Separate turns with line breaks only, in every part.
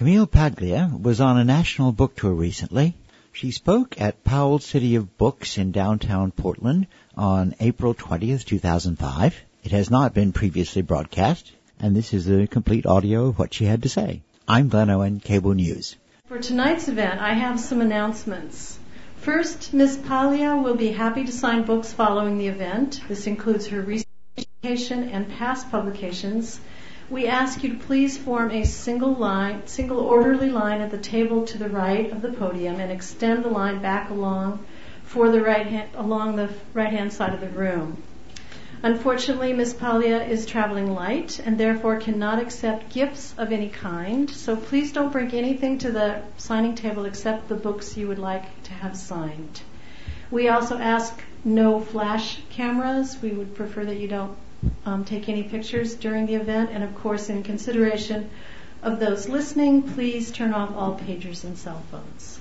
Camille Paglia was on a national book tour recently. She spoke at Powell City of Books in downtown Portland on April 20th, 2005. It has not been previously broadcast, and this is the complete audio of what she had to say. I'm Glenn Owen, Cable News.
For tonight's event, I have some announcements. First, Ms. Paglia will be happy to sign books following the event. This includes her recent education and past publications. We ask you to please form a single orderly line at the table to the right of the podium and extend the line back along the right-hand side of the room. Unfortunately, Ms. Paglia is traveling light and therefore cannot accept gifts of any kind, so please don't bring anything to the signing table except the books you would like to have signed. We also ask no flash cameras. We would prefer that you don't take any pictures during the event, and of course, in consideration of those listening, please turn off all pagers and cell phones.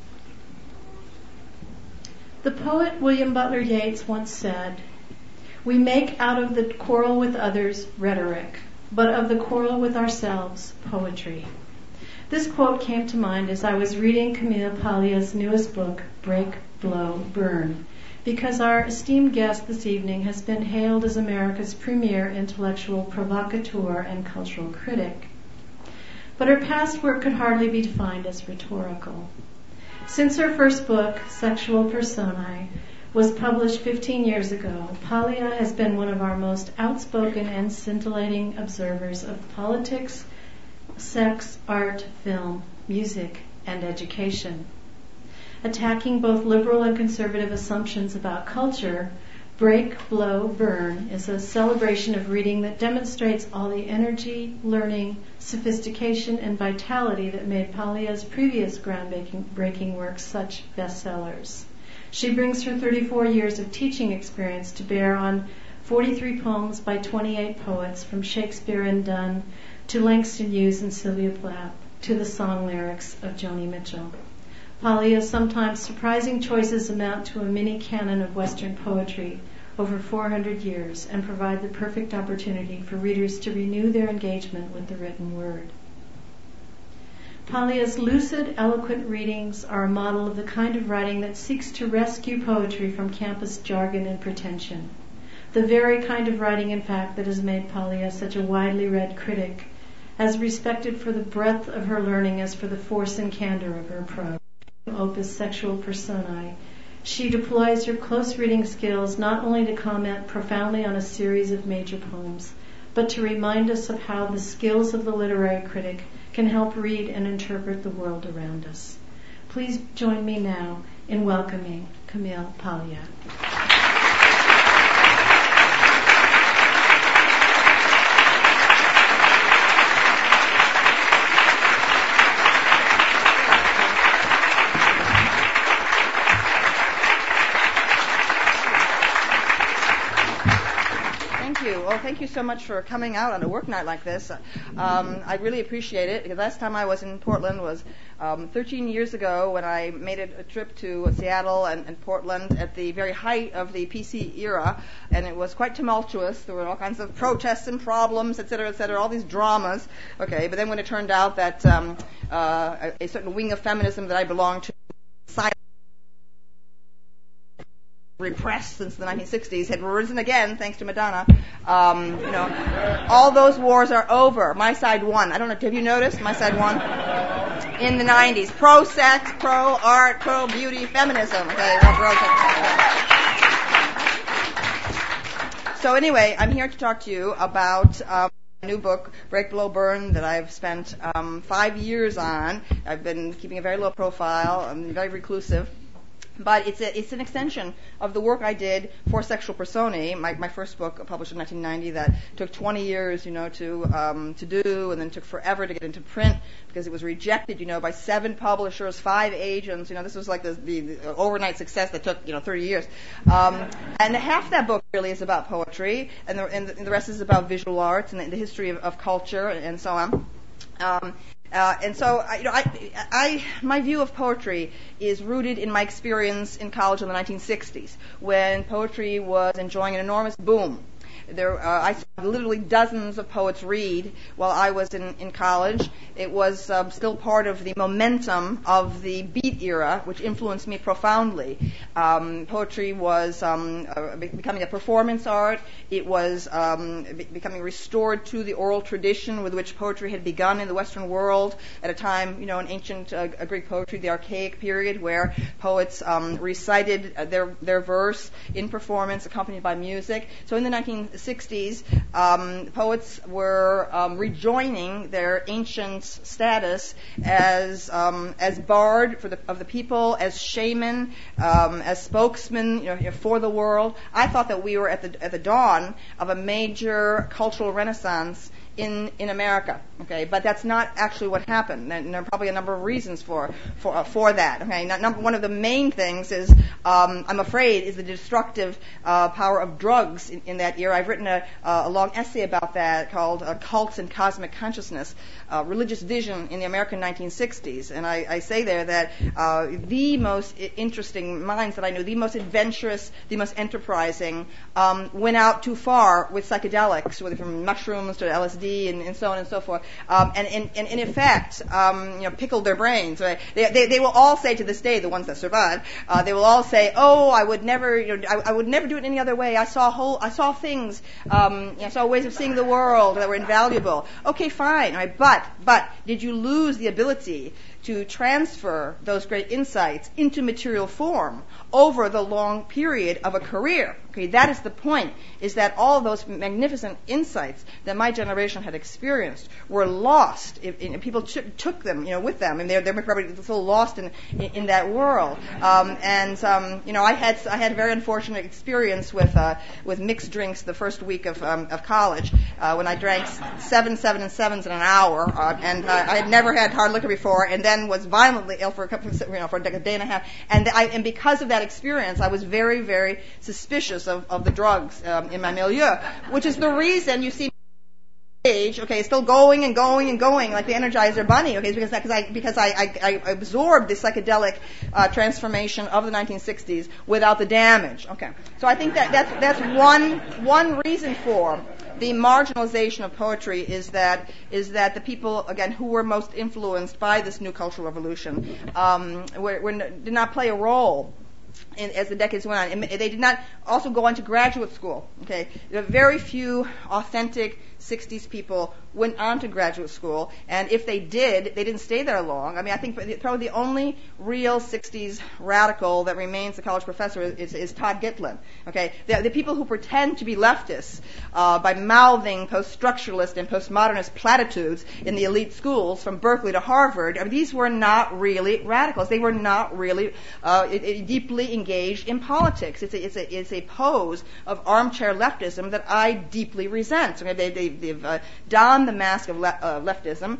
The poet William Butler Yeats once said, "We make out of the quarrel with others rhetoric, but of the quarrel with ourselves poetry." This quote came to mind as I was reading Camille Paglia's newest book, Break, Blow, Burn, because our esteemed guest this evening has been hailed as America's premier intellectual provocateur and cultural critic. But her past work could hardly be defined as rhetorical. Since her first book, Sexual Personae, was published 15 years ago, Paglia has been one of our most outspoken and scintillating observers of politics, sex, art, film, music, and education. Attacking both liberal and conservative assumptions about culture, Break, Blow, Burn is a celebration of reading that demonstrates all the energy, learning, sophistication, and vitality that made Paglia's previous groundbreaking works such bestsellers. She brings her 34 years of teaching experience to bear on 43 poems by 28 poets, from Shakespeare and Donne to Langston Hughes and Sylvia Plath to the song lyrics of Joni Mitchell. Paglia's sometimes surprising choices amount to a mini canon of Western poetry over 400 years and provide the perfect opportunity for readers to renew their engagement with the written word. Paglia's lucid, eloquent readings are a model of the kind of writing that seeks to rescue poetry from campus jargon and pretension. The very kind of writing, in fact, that has made Paglia such a widely read critic, as respected for the breadth of her learning as for the force and candor of her prose. Opus Sexual Personae, she deploys her close reading skills not only to comment profoundly on a series of major poems, but to remind us of how the skills of the literary critic can help read and interpret the world around us. Please join me now in welcoming Camille Paglia.
Well, thank you so much for coming out on a work night like this. I really appreciate it. The last time I was in Portland was 13 years ago, when I made a trip to Seattle and Portland at the very height of the PC era, and it was quite tumultuous. There were all kinds of protests and problems, et cetera, all these dramas. Okay, but then when it turned out that a certain wing of feminism that I belonged to, repressed since the 1960s, had risen again thanks to Madonna. All those wars are over. My side won. I don't know. Have you noticed? My side won in the 90s. Pro-sex, pro-art, pro-beauty, feminism. Okay, so anyway, I'm here to talk to you about a new book, Break, Blow, Burn, that I've spent 5 years on. I've been keeping a very low profile. I'm very reclusive. But it's an extension of the work I did for Sexual Personae, my first book published in 1990 that took 20 years, to do, and then took forever to get into print because it was rejected, by 7 publishers, 5 agents. This was like the overnight success that took, 30 years. And half that book really is about poetry, and the rest is about visual arts and the history of culture and so on. And so, my view of poetry is rooted in my experience in college in the 1960s, when poetry was enjoying an enormous boom. I saw literally dozens of poets read while I was in college. It was still part of the momentum of the Beat era, which influenced me profoundly. Poetry was becoming a performance art. It was becoming restored to the oral tradition with which poetry had begun in the Western world at a time, in ancient Greek poetry, the Archaic period, where poets recited their verse in performance accompanied by music. So in the 1960s, poets were rejoining their ancient status as bard of the people, as shaman, as spokesman, for the world. I thought that we were at the dawn of a major cultural renaissance in America, okay, but that's not actually what happened, and there are probably a number of reasons for that. Okay, one of the main things is, I'm afraid, is the destructive power of drugs in that era. I've written a long essay about that called "Cults and Cosmic Consciousness: Religious Vision in the American 1960s," and I say there that the most interesting minds that I knew, the most adventurous, the most enterprising, went out too far with psychedelics, whether from mushrooms to LSD. And so on and so forth, and in effect, pickled their brains. Right? They will all say to this day, the ones that survived, they will all say, "Oh, I would never do it any other way. I saw things, I saw ways of seeing the world that were invaluable." Okay, fine, right? But did you lose the ability to transfer those great insights into material form over the long period of a career? Okay, that is the point, is that all those magnificent insights that my generation had experienced were lost. People took them, with them, and they're probably still lost in that world. I had a very unfortunate experience with mixed drinks the first week of college when I drank 7 and 7s in an hour, and I had never had hard liquor before, and then was violently ill for for a day and a half, and because of that experience, I was very, very suspicious of the drugs in my milieu, which is the reason you see age, okay, still going and going and going like the Energizer Bunny, okay, because I absorbed the psychedelic transformation of the 1960s without the damage, okay. So I think that's one reason for the marginalization of poetry is that the people, again, who were most influenced by this new cultural revolution did not play a role as the decades went on. And they did not also go on to graduate school. Okay, there are very few authentic 60s people went on to graduate school, and if they did, they didn't stay there long. I mean, I think probably the only real 60s radical that remains a college professor is Todd Gitlin. Okay, the people who pretend to be leftists by mouthing post-structuralist and postmodernist platitudes in the elite schools from Berkeley to Harvard, these were not really radicals. They were not really deeply engaged in politics. It's a pose of armchair leftism that I deeply resent. Okay, they've donned the mask of leftism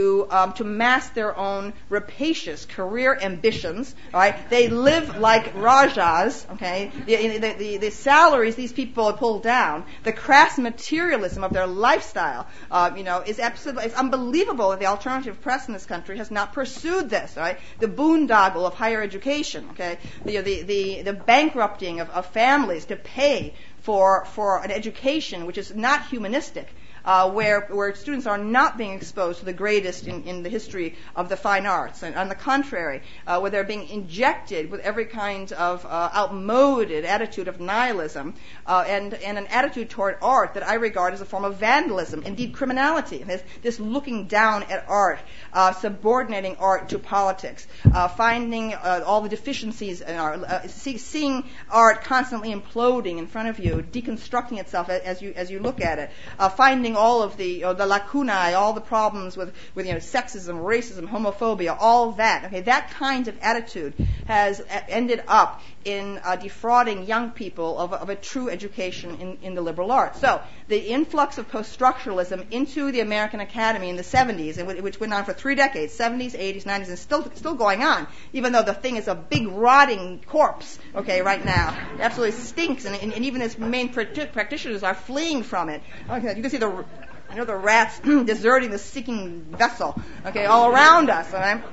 to mask their own rapacious career ambitions. All right, they live like rajas. Okay, the salaries these people pull down, the crass materialism of their lifestyle, is absolutely, it's unbelievable that the alternative press in this country has not pursued this. Right, the boondoggle of higher education. Okay, the bankrupting of families to pay for an education which is not humanistic, where students are not being exposed to the greatest in the history of the fine arts, and on the contrary, where they're being injected with every kind of outmoded attitude of nihilism, and an attitude toward art that I regard as a form of vandalism, indeed criminality. This looking down at art, subordinating art to politics, finding all the deficiencies in art, seeing art constantly imploding in front of you, deconstructing itself as you look at it, finding all of the lacunae, all the problems with sexism, racism, homophobia, all that. Okay, that kind of attitude has ended up in defrauding young people of a true education in the liberal arts. So the influx of post-structuralism into the American Academy in the 70s, which went on for 3 decades, 70s, 80s, 90s, and still going on, even though the thing is a big rotting corpse, okay, right now. It absolutely stinks, and even its main practitioners are fleeing from it. Okay, you can see the rats deserting the sinking vessel, okay, all around us, all right?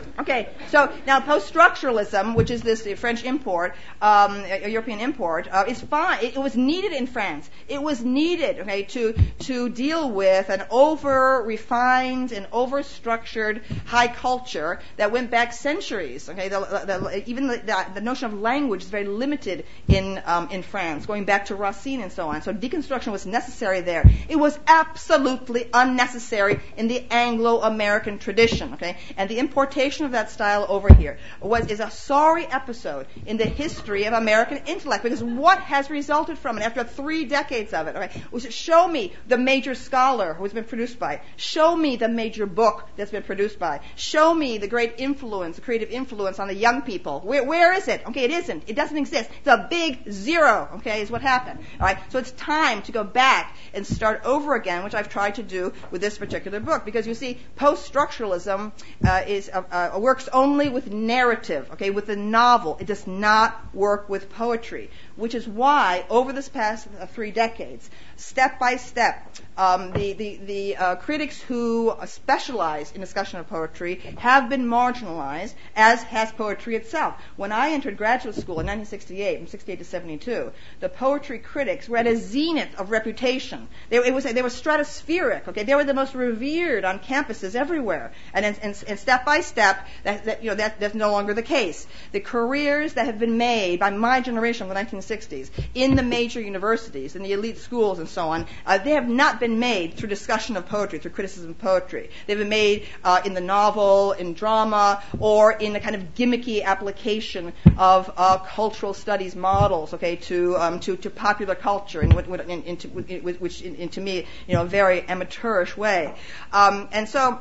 Okay, so now post-structuralism, which is this French import, European import, is fine. It was needed in France. It was needed, okay, to deal with an over-refined and over-structured high culture that went back centuries. Okay, even the notion of language is very limited in France, going back to Racine and so on. So deconstruction was necessary there. It was absolutely unnecessary in the Anglo-American tradition. Okay, and the importation of that style over here is a sorry episode in the history of American intellect, because what has resulted from it after 3 decades of it, okay, was show me the major scholar who has been produced by it. Show me the major book that's been produced by it. Show me the great influence, the creative influence on the young people. Where is it? Okay, it isn't. It doesn't exist. It's a big zero, okay, is what happened. All right, so it's time to go back and start over again, which I've tried to do with this particular book, because you see, post-structuralism works only with narrative, okay, with the novel. It does not work with poetry, which is why over this past 3 decades, step by step, the critics who specialize in discussion of poetry have been marginalized, as has poetry itself. When I entered graduate school in 1968, from 68 to 72, the poetry critics were at a zenith of reputation. They were stratospheric. Okay, they were the most revered on campuses everywhere. And step by step, that's no longer the case. The careers that have been made by my generation of the 1960s in the major universities, in the elite schools, and so on, they have not been made through discussion of poetry, through criticism of poetry. They've been made in the novel, in drama, or in a kind of gimmicky application of cultural studies models, okay, to popular culture, in to me, a very amateurish way, and so.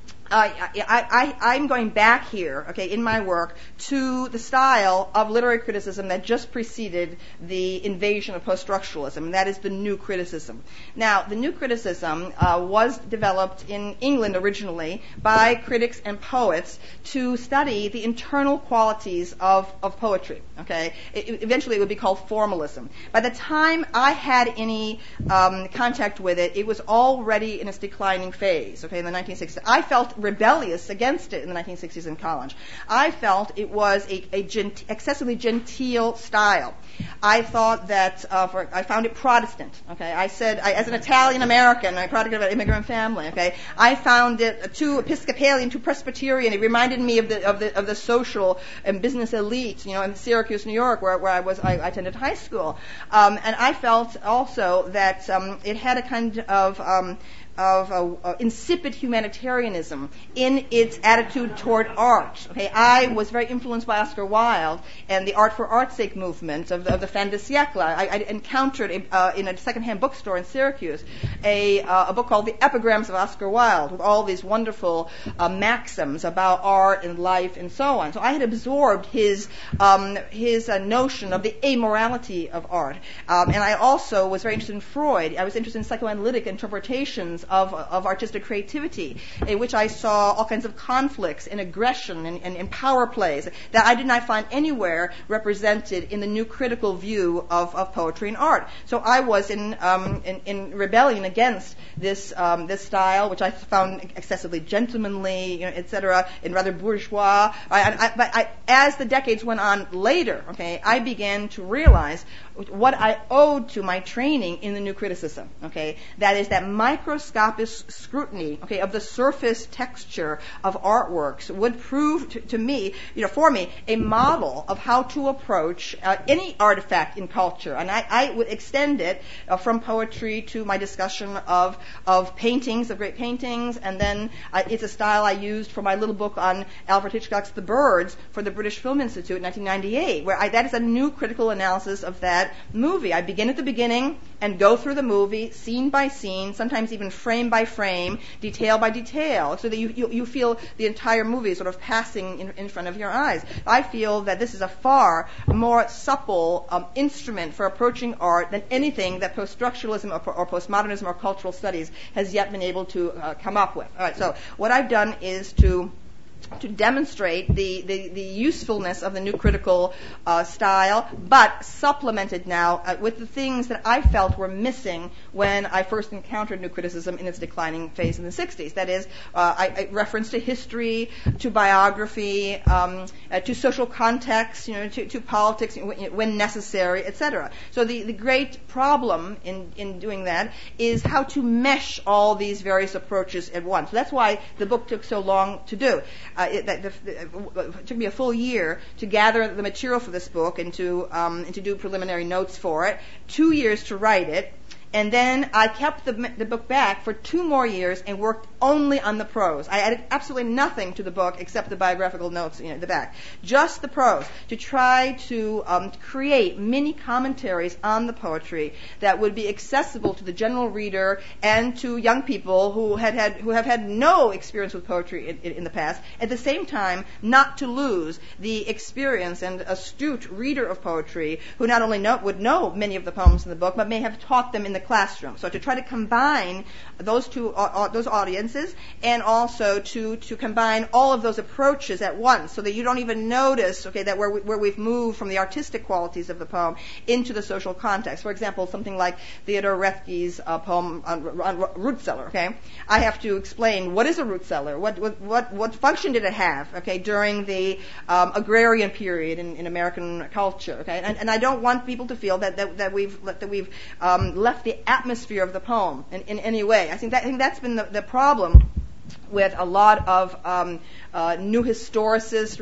I'm going back here, okay, in my work to the style of literary criticism that just preceded the invasion of post-structuralism, and that is the new criticism. Now, the new criticism was developed in England originally by critics and poets to study the internal qualities of poetry, okay? Eventually it would be called formalism. By the time I had any contact with it, it was already in its declining phase, okay, in the 1960s. I felt rebellious against it in the 1960s in college. I felt it was excessively genteel style. I thought that I found it Protestant. Okay, I said as an Italian American, a product of an immigrant family. Okay, I found it too Episcopalian, too Presbyterian. It reminded me of the social and business elite, in Syracuse, New York, where I attended high school, and I felt also that it had a kind of insipid humanitarianism in its attitude toward art. Okay, I was very influenced by Oscar Wilde and the art for art's sake movement of the fin de siècle. I encountered in a secondhand bookstore in Syracuse a book called The Epigrams of Oscar Wilde, with all these wonderful maxims about art and life and so on. So I had absorbed his notion of the amorality of art, and I also was very interested in Freud. I was interested in psychoanalytic interpretations of artistic creativity, in which I saw all kinds of conflicts and aggression and power plays that I did not find anywhere represented in the new critical view of poetry and art. So I was in rebellion against this style, which I found excessively gentlemanly, etc., and rather bourgeois. But as the decades went on later, okay, I began to realize what I owed to my training in the new criticism. Okay, that is that microscopic scrutiny, okay, of the surface texture of artworks would prove to me, for me, a model of how to approach any artifact in culture. And I would extend it from poetry to my discussion of paintings, of great paintings, and then it's a style I used for my little book on Alfred Hitchcock's The Birds for the British Film Institute in 1998, where that is a new critical analysis of that movie. I begin at the beginning and go through the movie, scene by scene, sometimes even frame by frame, detail by detail, so that you feel the entire movie sort of passing in front of your eyes. I feel that this is a far more supple instrument for approaching art than anything that post-structuralism or postmodernism or cultural studies has yet been able to come up with. All right, so what I've done is to to demonstrate the usefulness of the new critical style, but supplemented now with the things that I felt were missing when I first encountered new criticism in its declining phase in the 60s. That is, I reference to history, to biography, to social context, to politics when necessary, etc. So the great problem in doing that is how to mesh all these various approaches at once. So that's why the book took so long to do. It took me a full year to gather the material for this book and to do preliminary notes for it, 2 years to write it, and then I kept the book back for 2 more years and worked only on the prose. I added absolutely nothing to the book except the biographical notes at the back. Just the prose, to try to create mini commentaries on the poetry that would be accessible to the general reader and to young people who have had no experience with poetry in the past. At the same time, not to lose the experience and astute reader of poetry who not only would know many of the poems in the book, but may have taught them in the classroom. So to try to combine those those audiences, and also to combine all of those approaches at once, so that you don't even notice, that where we've moved from the artistic qualities of the poem into the social context. For example, something like Theodore Roethke's poem on root cellar. I have to explain what is a root cellar, what function did it have, during the agrarian period in American culture. And I don't want people to feel that we've left the atmosphere of the poem in any way. I think that's been the problem with a lot of new historicists.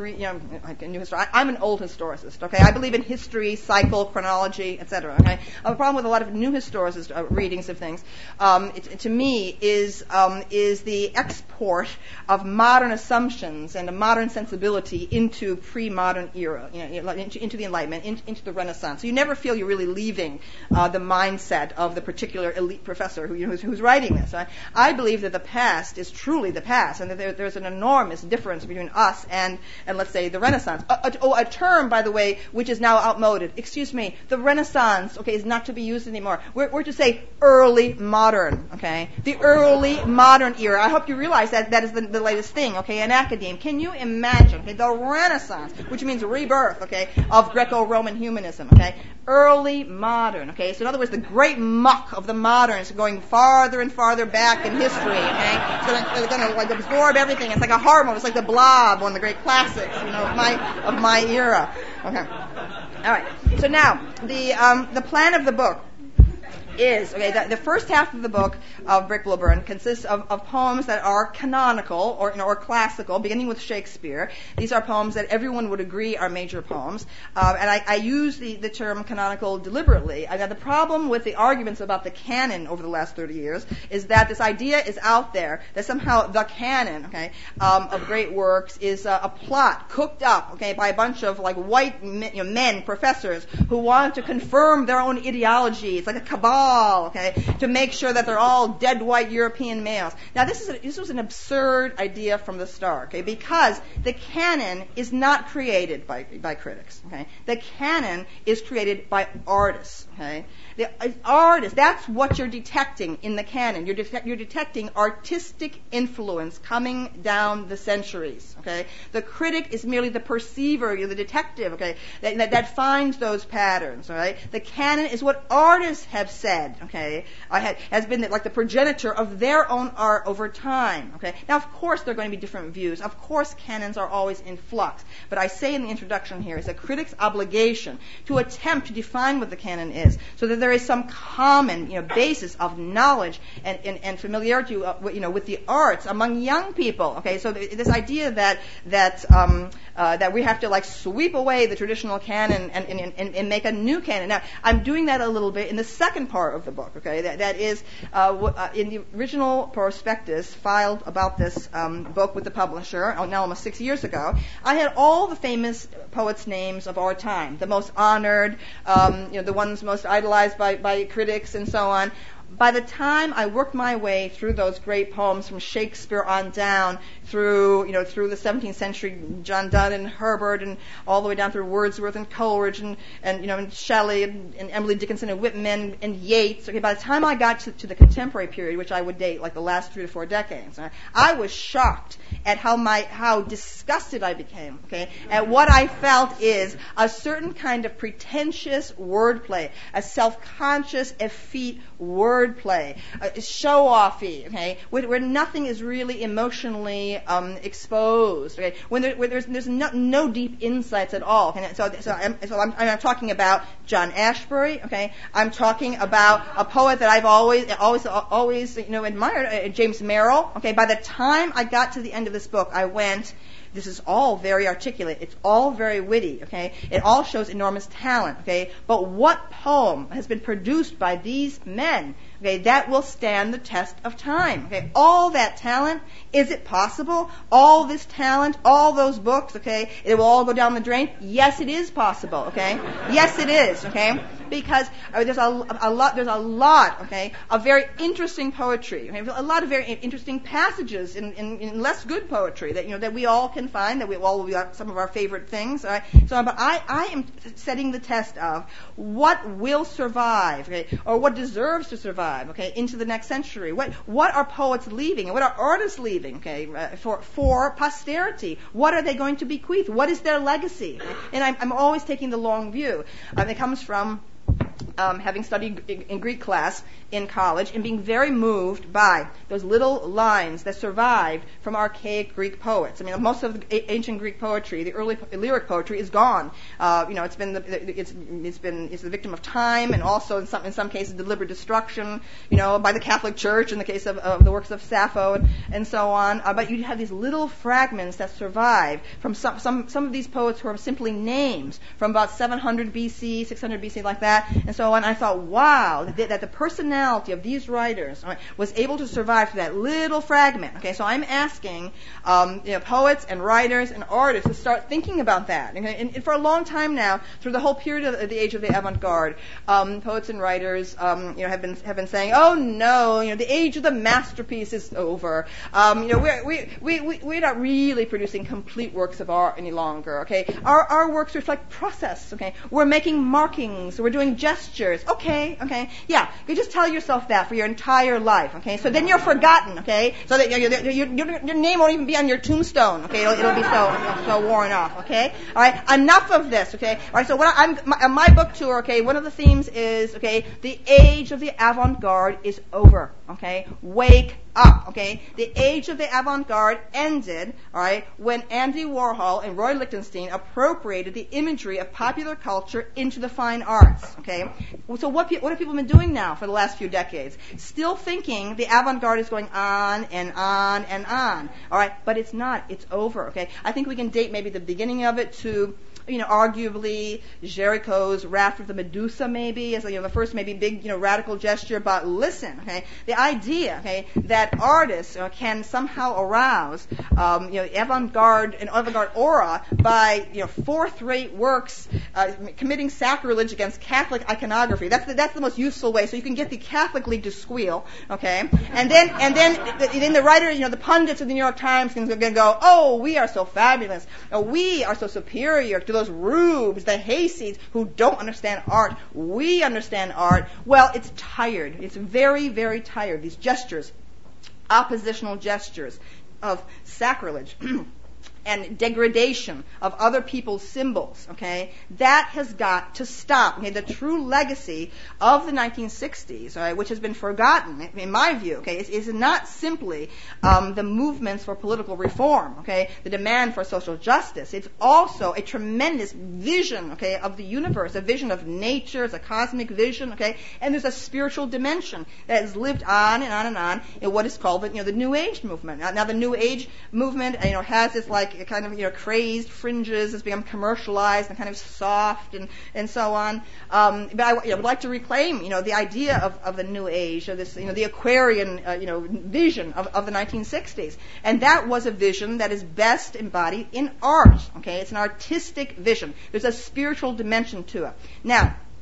I'm an old historicist. I believe in history, cycle, chronology, etc. I have a problem with a lot of new historicist readings of things. To me, is the export of modern assumptions and a modern sensibility into pre-modern era, into the Enlightenment, into the Renaissance. So you never feel you're really leaving the mindset of the particular elite professor who's writing this. I believe that the past is truly the past, and that there's an enormous difference between us and let's say the Renaissance. A term, by the way, which is now outmoded. Excuse me, the Renaissance, is not to be used anymore. We're to say early modern, the early modern era. I hope you realize that is the latest thing, in academia. Can you imagine, the Renaissance, which means rebirth, of Greco-Roman humanism, early modern, so in other words, the great muck of the moderns going farther and farther back in history, so they're going to absorb everything. It's like a horror movie. It's like The Blob, one of the great classics, of my era. All right. So now the plan of the book is, the first half of the book of Brick Below Burn consists of poems that are canonical or classical, beginning with Shakespeare. These are poems that everyone would agree are major poems, and I use the term canonical deliberately. Now, the problem with the arguments about the canon over the last 30 years is that this idea is out there that somehow the canon, of great works is a plot cooked up, by a bunch of white men, professors who want to confirm their own ideology. It's like a cabal. To make sure that they're all dead white European males. Now, this was an absurd idea from the start, because the canon is not created by critics. The canon is created by artists. The artists, that's what you're detecting in the canon. You're detecting artistic influence coming down the centuries. The critic is merely the perceiver, the detective. That finds those patterns. The canon is what artists have said. Has been like the progenitor of their own art over time. Now, of course, there are going to be different views. Of course, canons are always in flux. But I say in the introduction here, it's a critic's obligation to attempt to define what the canon is, so that there is some common, basis of knowledge and familiarity, with the arts among young people. So this idea that we have to sweep away the traditional canon and make a new canon. Now, I'm doing that a little bit in the second part of the book. That is in the original prospectus filed about this book with the publisher, now almost 6 years ago. I had all the famous poets' names of our time, the most honored, the ones most idolized by critics and so on. by the time I worked my way through those great poems from Shakespeare on down through the 17th century, John Donne and Herbert, and all the way down through Wordsworth and Coleridge and Shelley and Emily Dickinson and Whitman and Yeats. Okay, by the time I got to the contemporary period, which I would date like the last 3 to 4 decades, I was shocked at how disgusted I became. Okay, at what I felt is a certain kind of pretentious wordplay, a self-conscious, effete wordplay, show-offy, okay, where nothing is really emotionally exposed, okay, when there's no deep insights at all. Okay? So I'm talking about John Ashbery, okay. I'm talking about a poet that I've always admired, James Merrill. Okay, by the time I got to the end of this book, I went, this is all very articulate. It's all very witty, okay? It all shows enormous talent, okay? But what poem has been produced by these men, okay, that will stand the test of time, okay? All that talent, is it possible? All this talent, all those books, okay, it will all go down the drain? Yes, it is possible, okay? Yes, it is, okay? Because there's a lot, okay, of very interesting poetry, okay? A lot of very interesting passages in less good poetry that we all can find, that we all will be some of our favorite things. Right? So, but I am setting the test of what will survive, okay, or what deserves to survive, okay, into the next century. What are poets leaving, and what are artists leaving, okay, for posterity? What are they going to bequeath? What is their legacy? Okay? And I'm always taking the long view. It comes from having studied in Greek class in college and being very moved by those little lines that survived from archaic Greek poets. I mean, most of the ancient Greek poetry, the early lyric poetry, is gone. It's the victim of time, and also in some cases deliberate destruction. By the Catholic Church in the case of the works of Sappho and so on. But you have these little fragments that survive from some of these poets who are simply names from about 700 BC, 600 BC, like that, and so on. I thought, wow, that the personality of these writers was able to survive through that little fragment. Okay, so I'm asking poets and writers and artists to start thinking about that. And for a long time now, through the whole period of the age of the avant-garde, poets and writers have been saying, oh no, the age of the masterpiece is over. We're not really producing complete works of art any longer. Okay, our works reflect process. Okay, we're making markings, we're doing gestures. Okay, yeah, you just tell yourself that for your entire life. Okay, so then you're forgotten. Okay, so that your name won't even be on your tombstone. Okay, it'll be so worn off. Okay, all right, enough of this. Okay, all right. So my book tour. Okay, one of the themes is the age of the avant-garde is over. Okay, wake up. Okay, the age of the avant-garde ended. All right, when Andy Warhol and Roy Lichtenstein appropriated the imagery of popular culture into the fine arts. Okay, so what have people been doing now for the last few decades? Still thinking the avant-garde is going on and on and on. All right, but it's not. It's over. Okay, I think we can date maybe the beginning of it to arguably Géricault's Wrath of the Medusa, maybe as the first maybe big radical gesture. But listen, okay, the idea that artists can somehow arouse avant-garde aura by fourth-rate works committing sacrilege against Catholic iconography. That's the most useful way. So you can get the Catholic League to squeal, okay, and then the writer, the pundits of the New York Times can go, oh, we are so fabulous, we are so superior to those rubes, the hayseeds who don't understand art. We understand art. Well, it's tired. It's very, very tired. These gestures, oppositional gestures of sacrilege and degradation of other people's symbols, okay, that has got to stop. Okay, the true legacy of the 1960s, all right, which has been forgotten, in my view, okay, is not simply the movements for political reform, okay, the demand for social justice. It's also a tremendous vision, okay, of the universe, a vision of nature, it's a cosmic vision, okay, and there's a spiritual dimension that has lived on and on and on in what is called the New Age movement. Now the New Age movement, has this kind of crazed fringes, has become commercialized and kind of soft and so on. But I would like to reclaim the idea of the New Age, of this the Aquarian vision of the 1960s, and that was a vision that is best embodied in art. Okay, it's an artistic vision. There's a spiritual dimension to it. Now,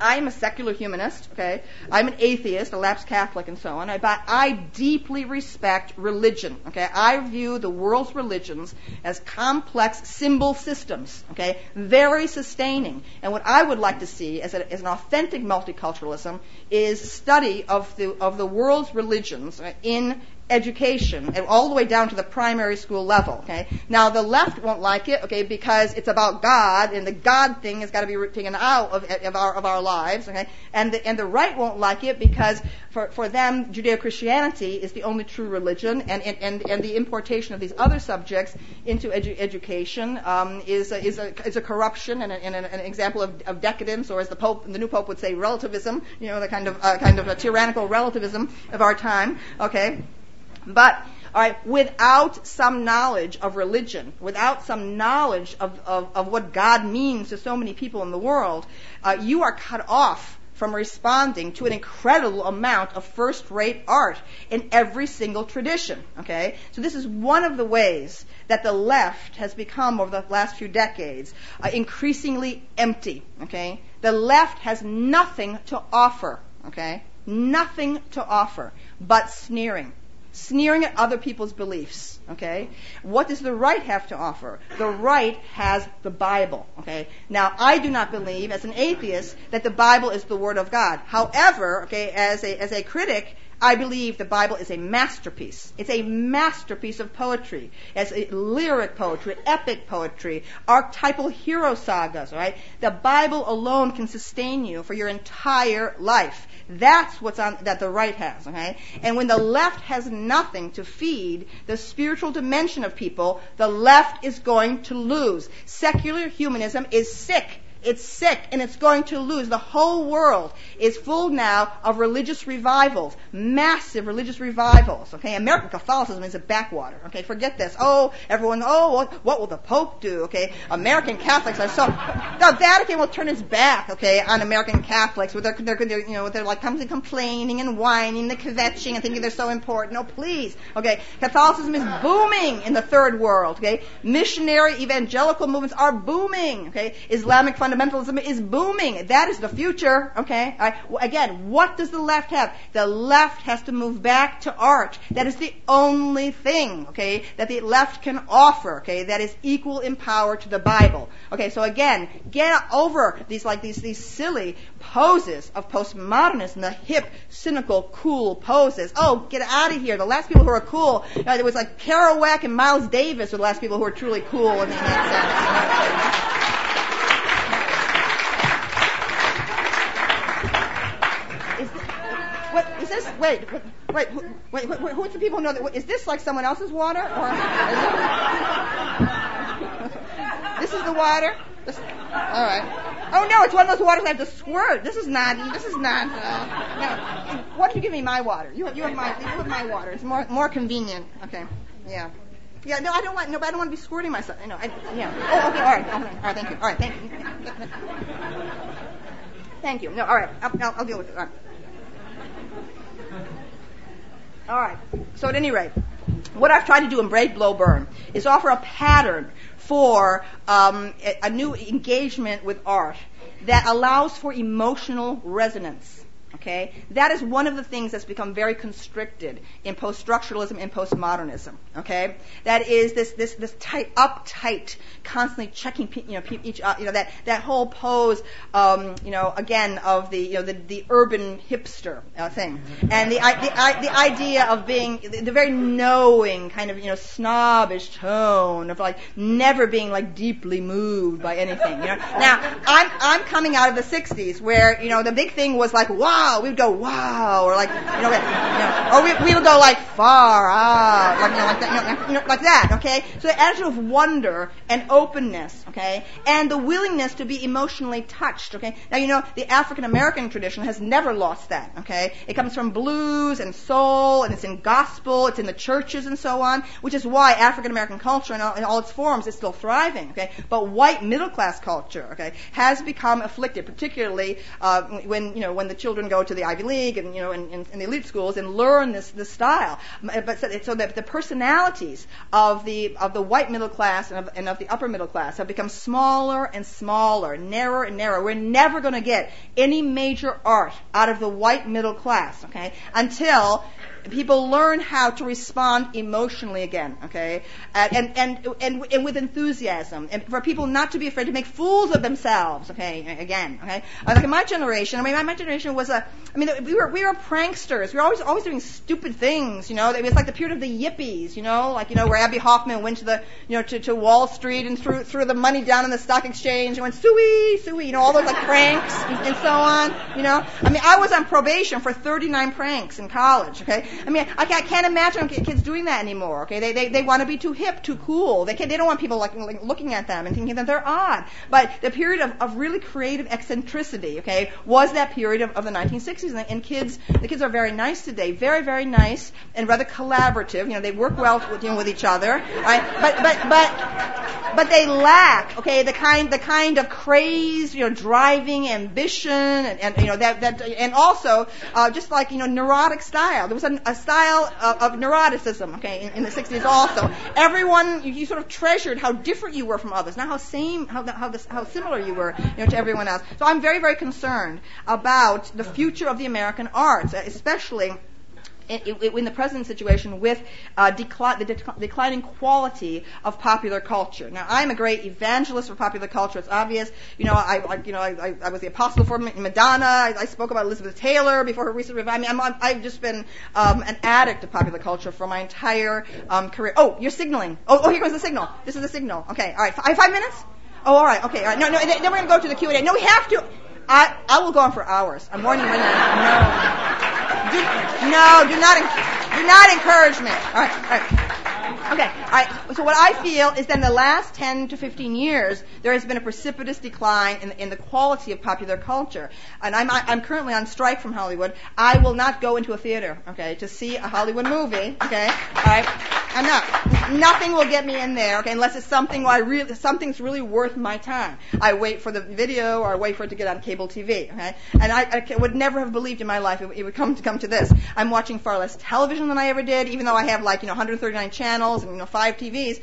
I'm a secular humanist, okay? I'm an atheist, a lapsed Catholic, and so on. But I deeply respect religion, okay? I view the world's religions as complex symbol systems, okay? Very sustaining. And what I would like to see as an authentic multiculturalism is study of the world's religions in education, and all the way down to the primary school level. Okay. Now the left won't like it, okay, because it's about God, and the God thing has got to be taken out of our lives. Okay. And the right won't like it because for them Judeo-Christianity is the only true religion, and the importation of these other subjects into education is a corruption and an example of decadence, or as the new Pope would say, relativism. You know, the kind of a tyrannical relativism of our time. Okay. But, all right, without some knowledge of religion, without some knowledge of what God means to so many people in the world, you are cut off from responding to an incredible amount of first-rate art in every single tradition, okay? So this is one of the ways that the left has become, over the last few decades, increasingly empty, okay? The left has nothing to offer, okay? Nothing to offer but sneering. Sneering at other people's beliefs, okay? What does the right have to offer? The right has the Bible, okay? Now, I do not believe, as an atheist, that the Bible is the Word of God. However, okay, as a critic, I believe the Bible is a masterpiece. It's a masterpiece of poetry. It's lyric poetry, epic poetry, archetypal hero sagas, right? The Bible alone can sustain you for your entire life. That's that the right has, okay? And when the left has nothing to feed the spiritual dimension of people, the left is going to lose. Secular humanism is sick. It's sick, and it's going to lose. The whole world is full now of religious revivals, massive religious revivals. Okay, American Catholicism is a backwater. Okay, forget this. Oh, everyone. Oh, what will the Pope do? Okay, American Catholics are so. The Vatican will turn its back. Okay, on American Catholics with they're like constantly complaining and whining, and kvetching, and thinking they're so important. No, please. Okay, Catholicism is booming in the third world. Okay, missionary evangelical movements are booming. Okay, Islamic fundamentalism is booming. That is the future. Okay. Again, what does the left have? The left has to move back to art. That is the only thing, okay, that the left can offer, okay, that is equal in power to the Bible. Okay, so again, get over these silly poses of postmodernism, the hip, cynical, cool poses. Oh, get out of here. The last people who are cool, it was like Kerouac and Miles Davis were the last people who were truly cool in that sense. Is this? Wait. Who's the people who know that? Is this like someone else's water, or this is the water? All right. Oh no, it's one of those waters I have to squirt. This is not. No. Why don't you give me my water? You have my water. It's more convenient. Okay. Yeah. Yeah. No, I don't want to be squirting myself. Oh, okay. All right. Thank you. All right. Thank you. Thank you. No. All right. I'll deal with it. All right. All right. So at any rate, what I've tried to do in Break, Blow, Burn is offer a pattern for a new engagement with art that allows for emotional resonance. Okay, that is one of the things that's become very constricted in post-structuralism and postmodernism. Okay, that is this uptight, constantly checking each that whole pose again of the urban hipster thing, and the idea of being the very knowing kind of snobbish tone of like never being like deeply moved by anything. Now I'm coming out of the 60s where the big thing was like wow. We would go wow, or like or we would go like far out, like that. Okay, so the attitude of wonder and openness, okay, and the willingness to be emotionally touched. Okay, now the African American tradition has never lost that. Okay, it comes from blues and soul, and it's in gospel, it's in the churches and so on, which is why African American culture in all its forms is still thriving. Okay, but white middle class culture, okay, has become afflicted, particularly when the children go to the Ivy League and in the elite schools and learn this style. But so that the personalities of the white middle class and of the upper middle class have become smaller and smaller, narrower and narrower. We're never going to get any major art out of the white middle class, okay, until people learn how to respond emotionally again, okay, and with enthusiasm, and for people not to be afraid to make fools of themselves, okay, again, okay. Like in my generation, my generation was we were pranksters. We were always doing stupid things, It was like the period of the yippies, where Abby Hoffman went to Wall Street and threw the money down in the stock exchange and went suey, all those like pranks and so on, I was on probation for 39 pranks in college, okay. I can't imagine kids doing that anymore. Okay, they want to be too hip, too cool. They don't want people like looking at them and thinking that they're odd. But the period of really creative eccentricity, okay, was that period of the 1960s. And the kids are very nice today, very very nice and rather collaborative. They work well with each other, right? But they lack, okay, the kind of craze, driving ambition and and also just like neurotic style. There was a style of neuroticism, okay, in the 60s also. Everyone, you sort of treasured how different you were from others, not how similar you were, to everyone else. So I'm very, very concerned about the future of the American arts, especially in the present situation with the declining quality of popular culture. Now, I'm a great evangelist for popular culture. It's obvious. I was the apostle for Madonna. I spoke about Elizabeth Taylor before her recent revival. I've just been an addict of popular culture for my entire career. Oh, you're signaling. Oh, here comes the signal. This is the signal. Okay, all right. 5 minutes? Oh, all right. Okay, all right. No. Then we're going to go to the Q&A. No, we have to. I will go on for hours. I'm warning you right now. Do not encourage me. All right. Okay, all right. So what I feel is that in the last 10 to 15 years, there has been a precipitous decline in the quality of popular culture. And I'm currently on strike from Hollywood. I will not go into a theater, okay, to see a Hollywood movie, okay? All right. I'm not. Nothing will get me in there, okay, unless it's something's really worth my time. I wait for the video or I wait for it to get on cable TV, okay? And I would never have believed in my life it would come to this. I'm watching far less television than I ever did, even though I have 139 channels and 5 TVs.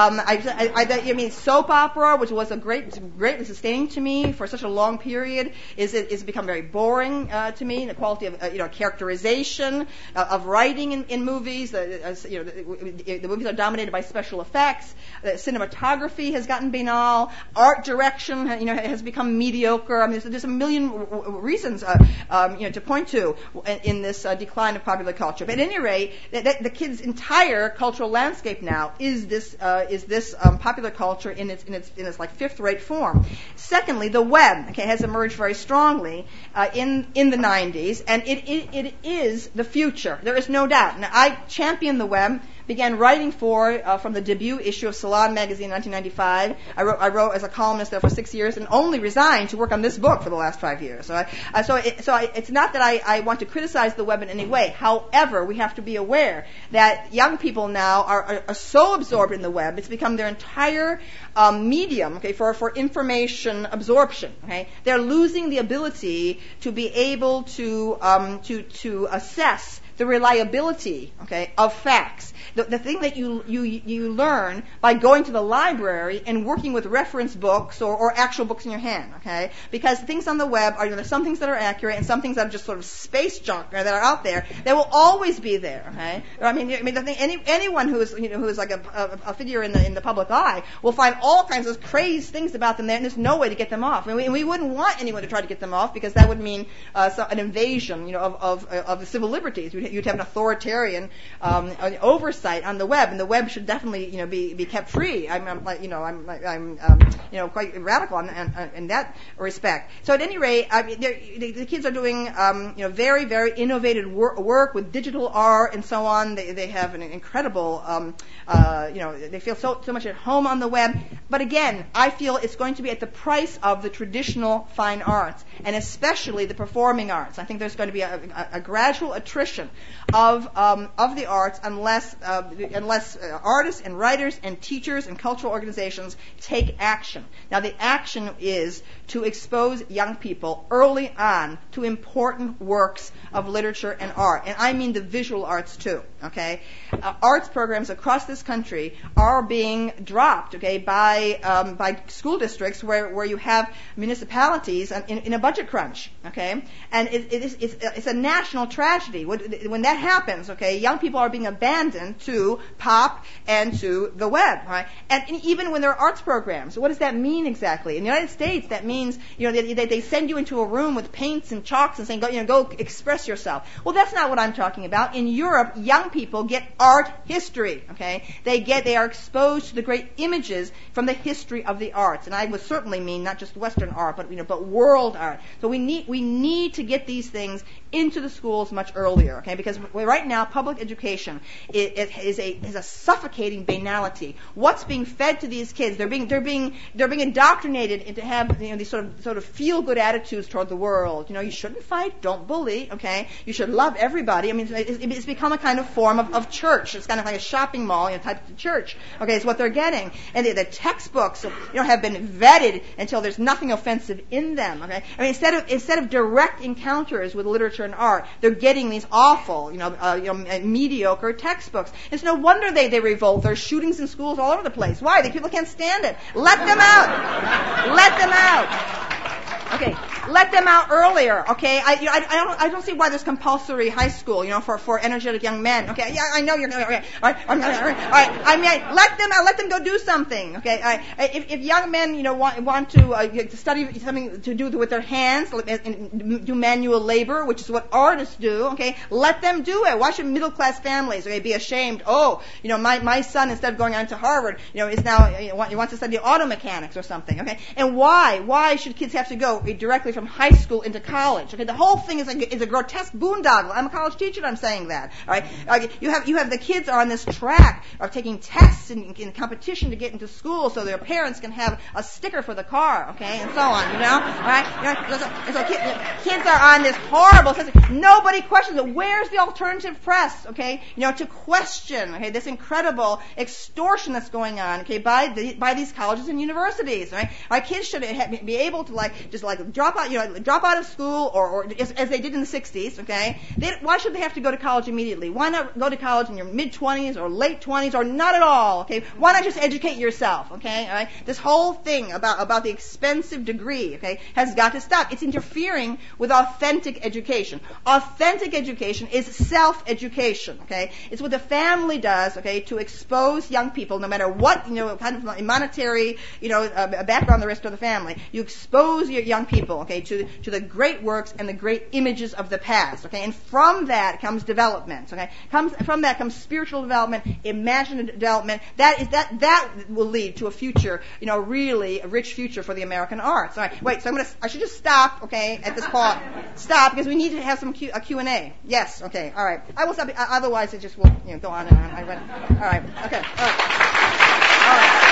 I mean, soap opera, which was greatly sustaining to me for such a long period, is become very boring to me. The quality of characterization of writing in movies, the movies are dominated by special effects. Cinematography has gotten banal. Art direction, has become mediocre. I mean, there's a million reasons, to point to in this decline of popular culture. But at any rate, the kids' entire cultural landscape now is this popular culture in its like fifth-rate form. Secondly, the web, has emerged very strongly in the 90s, and it is the future. There is no doubt. Now, I champion the web. Began writing from the debut issue of Salon magazine in 1995. I wrote as a columnist there for 6 years and only resigned to work on this book for the last 5 years. So it's not that I want to criticize the web in any way. However, we have to be aware that young people now are so absorbed in the web, it's become their entire medium, for information absorption. They're losing the ability to be able to assess the reliability, of facts. The thing that you learn by going to the library and working with reference books or actual books in your hand, Because things on the web are, there's some things that are accurate and some things that are just sort of space junk that are out there. They will always be there, I mean, the thing, anyone who is like a figure in the public eye will find all kinds of crazy things about them there, and there's no way to get them off. I mean, we wouldn't want anyone to try to get them off because that would mean an invasion, of the civil liberties. You'd have an authoritarian oversight on the web, and the web should definitely be kept free. I'm quite radical in that respect. So at any rate, the kids are doing very very innovative work with digital art and so on. They have an incredible they feel so much at home on the web. But again, I feel it's going to be at the price of the traditional fine arts and especially the performing arts. I think there's going to be a gradual attrition of the arts unless artists and writers and teachers and cultural organizations take action. Now, the action is to expose young people early on to important works of literature and art, and I mean the visual arts too. Okay, arts programs across this country are being dropped. Okay, by school districts where you have municipalities in a budget crunch. Okay, and it's a national tragedy when that happens. Okay, young people are being abandoned to pop and to the web. Right, and even when there are arts programs, what does that mean exactly? In the United States, that means they send you into a room with paints and chalks and saying go express yourself. Well, that's not what I'm talking about. In Europe, young people get art history. Okay, they are exposed to the great images from the history of the arts, and I would certainly mean not just Western art, but world art. So we need to get these things into the schools much earlier. Okay, because right now public education is a suffocating banality. What's being fed to these kids? They're being indoctrinated into have these sort of feel good attitudes toward the world. You shouldn't fight, don't bully. Okay, you should love everybody. I mean, it's become a kind of form of church. It's kind of like a shopping mall type of church. Okay, it's what they're getting, and the textbooks have been vetted until there's nothing offensive in them. Okay, I mean instead of direct encounters with literature and art, they're getting these awful, mediocre textbooks. It's no wonder they revolt. There's shootings in schools all over the place. Why? The people can't stand it. Let them out. Let them out. Okay, let them out earlier. Okay, I don't see why there's compulsory high school, for energetic young men. Okay, yeah, I know you're going. Okay, all right. I mean, let them out. Let them go do something. Okay, all right. If young men, want to study something to do with their hands, do manual labor, which is what artists do. Okay, let them do it. Why should middle class families be ashamed? Oh, my son, instead of going on to Harvard, is now he wants to study auto mechanics or something. Okay, and why should kids have to go directly from high school into college? Okay, the whole thing is a grotesque boondoggle. I'm a college teacher and I'm saying that. All right, you have the kids are on this track of taking tests in competition to get into school, so their parents can have a sticker for the car. Okay, and so on. All right, so kids are on this horrible system. Nobody questions it. Where's the alternative press? Okay, to question this incredible extortion that's going on. Okay, by these colleges and universities. Right, our kids should be able to just drop out of school or as they did in the 60s. Okay, why should they have to go to college immediately? Why not go to college in your mid-20s or late 20s or not at all? Okay, why not just educate yourself? Okay, all right. This whole thing about the expensive degree, has got to stop. It's interfering with authentic education. Authentic education is self-education. Okay, it's what the family does. Okay, to expose young people, no matter what kind of monetary background the rest of the family, you expose your young people, to the great works and the great images of the past. Okay, and from that comes development. Okay, from that comes spiritual development, imaginative development. That will lead to a future, really a rich future for the American arts. All right, wait. So I should just stop. Okay, at this point, stop because we need to have some Q&A. Yes. Okay. All right. I will stop. Otherwise, it just will go on and on. All right. Okay. All right. All right.